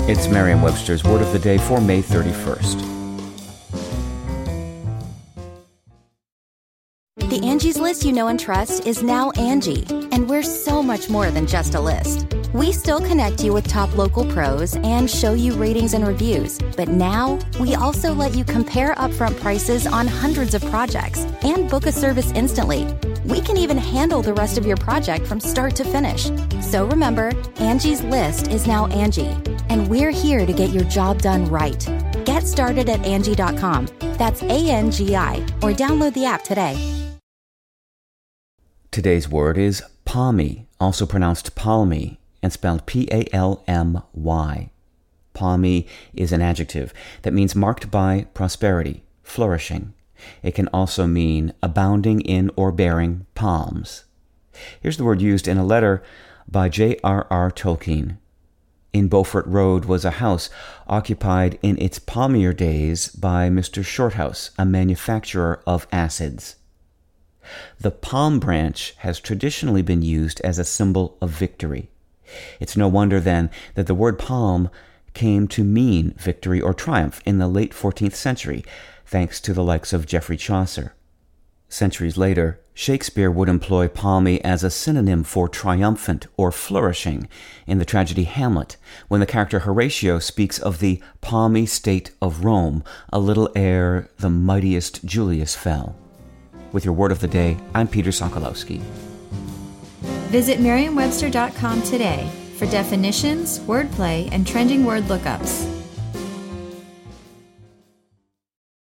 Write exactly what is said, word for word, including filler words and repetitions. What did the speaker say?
It's Merriam-Webster's Word of the Day for May thirty-first. The Angie's List you know and trust is now Angie, and we're so much more than just a list. We still connect you with top local pros and show you ratings and reviews, but now we also let you compare upfront prices on hundreds of projects and book a service instantly. We can even handle the rest of your project from start to finish. So remember, Angie's List is now Angie, and we're here to get your job done right. Get started at Angie dot com. That's A N G I, or download the app today. Today's word is palmy, also pronounced palmy, and spelled P A L M Y. Palmy is an adjective that means marked by prosperity, flourishing. It can also mean abounding in or bearing palms. Here's the word used in a letter by J R R Tolkien. In Beaufort Road was a house occupied in its palmier days by Mister Shorthouse, a manufacturer of acids. The palm branch has traditionally been used as a symbol of victory. It's no wonder, then, that the word palm came to mean victory or triumph in the late fourteenth century, thanks to the likes of Geoffrey Chaucer. Centuries later, Shakespeare would employ palmy as a synonym for triumphant or flourishing in the tragedy Hamlet, when the character Horatio speaks of the palmy state of Rome, a little ere the mightiest Julius fell. With your Word of the Day, I'm Peter Sokolowski. Visit Merriam Webster dot com today for definitions, wordplay, and trending word lookups.